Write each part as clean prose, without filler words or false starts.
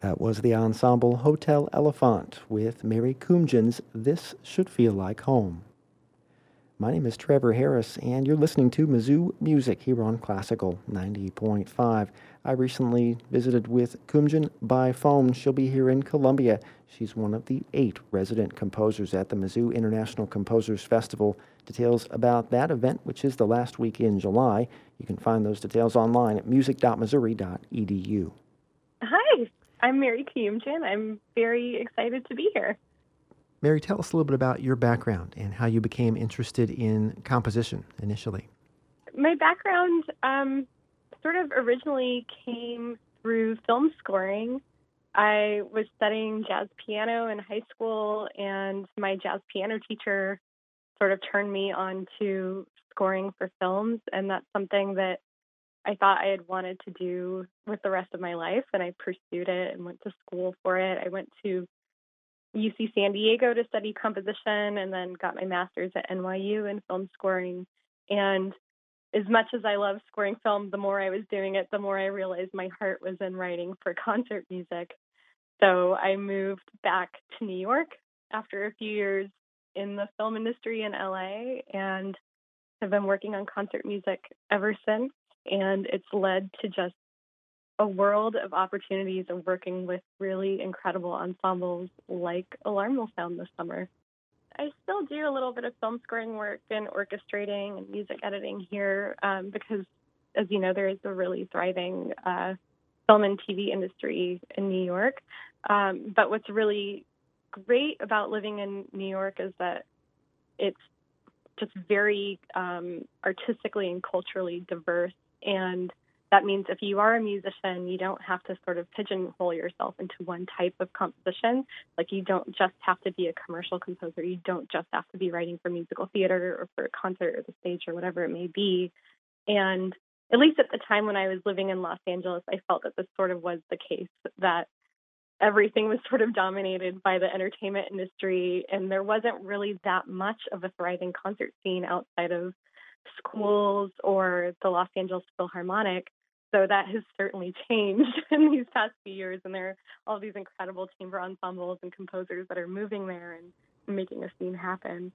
That was the ensemble Hotel Elephant with Mary Kumjan's This Should Feel Like Home. My name is Trevor Harris, and you're listening to Mizzou Music here on Classical 90.5. I recently visited with Kumjan by phone. She'll be here in Columbia. She's one of the 8 resident composers at the Mizzou International Composers Festival. Details about that event, which is the last week in July, you can find those details online at music.missouri.edu. Hi, I'm Mary Kumjan. I'm very excited to be here. Mary, tell us a little bit about your background and how you became interested in composition initially. My background sort of originally came through film scoring. I was studying jazz piano in high school, and my jazz piano teacher sort of turned me on to scoring for films, and that's something that I thought I had wanted to do with the rest of my life, and I pursued it and went to school for it. I went to UC San Diego to study composition and then got my master's at NYU in film scoring. And as much as I love scoring film, the more I was doing it, the more I realized my heart was in writing for concert music. So I moved back to New York after a few years in the film industry in LA and have been working on concert music ever since. And it's led to just a world of opportunities of working with really incredible ensembles like Alarm Will Sound this summer. I still do a little bit of film scoring work and orchestrating and music editing here because, as you know, there is a really thriving film and TV industry in New York. But what's really great about living in New York is that it's just very artistically and culturally diverse, and that means if you are a musician, you don't have to sort of pigeonhole yourself into one type of composition. Like, you don't just have to be a commercial composer. You don't just have to be writing for musical theater or for a concert or the stage or whatever it may be. And at least at the time when I was living in Los Angeles, I felt that this sort of was the case, that everything was sort of dominated by the entertainment industry, and there wasn't really that much of a thriving concert scene outside of schools or the Los Angeles Philharmonic. So that has certainly changed in these past few years, and there are all these incredible chamber ensembles and composers that are moving there and making a scene happen.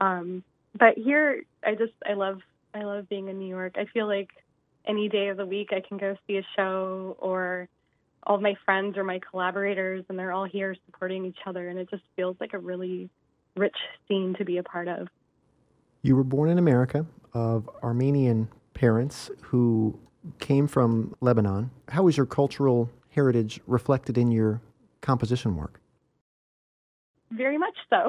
But here, I love being in New York. I feel like any day of the week I can go see a show, or all my friends or my collaborators, and they're all here supporting each other, and it just feels like a really rich scene to be a part of. You were born in America of Armenian parents who came from Lebanon. How is your cultural heritage reflected in your composition work? Very much so.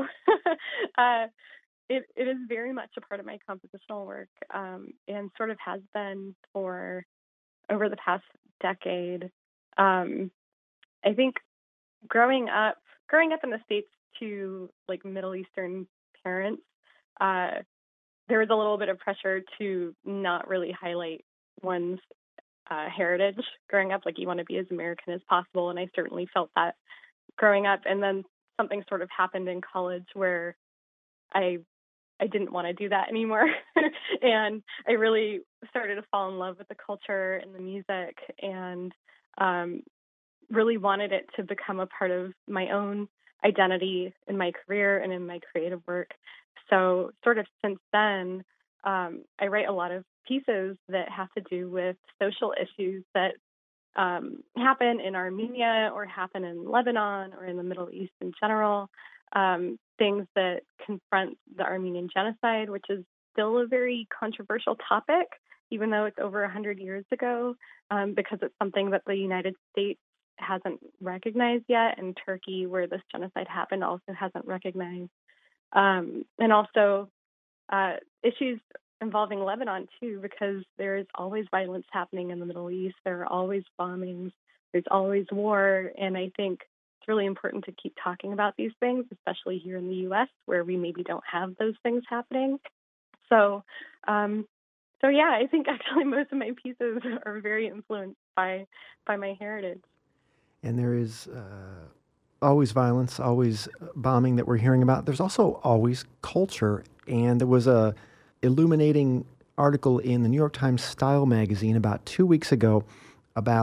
It is very much a part of my compositional work, and sort of has been for over the past decade. I think growing up in the States to like Middle Eastern parents, there was a little bit of pressure to not really highlight one's heritage growing up. Like, you want to be as American as possible, and I certainly felt that growing up. And then something sort of happened in college where I didn't want to do that anymore, and I really started to fall in love with the culture and the music, and really wanted it to become a part of my own identity in my career and in my creative work. So sort of since then, I write a lot of pieces that have to do with social issues that happen in Armenia or happen in Lebanon or in the Middle East in general, things that confront the Armenian genocide, which is still a very controversial topic, even though it's over 100 years ago, because it's something that the United States hasn't recognized yet, and Turkey, where this genocide happened, also hasn't recognized. And also issues involving Lebanon, too, because there is always violence happening in the Middle East. There are always bombings. There's always war. And I think it's really important to keep talking about these things, especially here in the U.S., where we maybe don't have those things happening. So yeah, I think actually most of my pieces are very influenced by my heritage. And there is always violence, always bombing that we're hearing about. There's also always culture. And there was a illuminating article in the New York Times Style magazine about 2 weeks ago about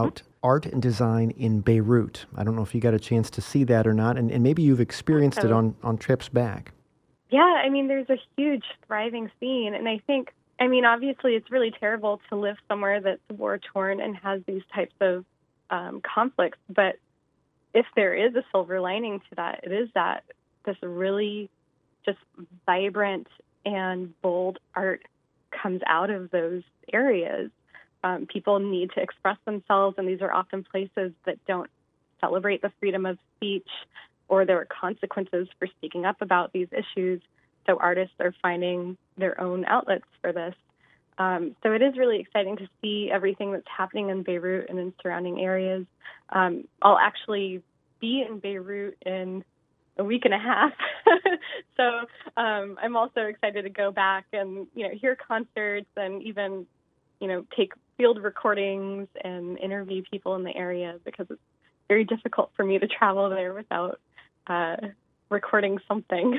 Art and Design in Beirut. I don't know if you got a chance to see that or not, and maybe you've experienced it on trips back. Yeah, I mean, there's a huge thriving scene, and I think, I mean, obviously it's really terrible to live somewhere that's war-torn and has these types of conflicts, but if there is a silver lining to that, it is that this really just vibrant and bold art comes out of those areas. People need to express themselves, and these are often places that don't celebrate the freedom of speech, or there are consequences for speaking up about these issues. So artists are finding their own outlets for this. So it is really exciting to see everything that's happening in Beirut and in surrounding areas. I'll actually be in Beirut in a week and a half. So I'm also excited to go back and, hear concerts and even, take field recordings and interview people in the area, because it's very difficult for me to travel there without recording something.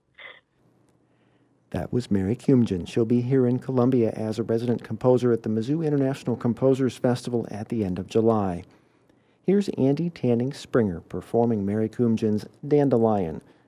That was Mary Kumjian. She'll be here in Columbia as a resident composer at the Mizzou International Composers Festival at the end of July. Here's Andy Tanning Springer performing Mary Kumjian's Dandelion,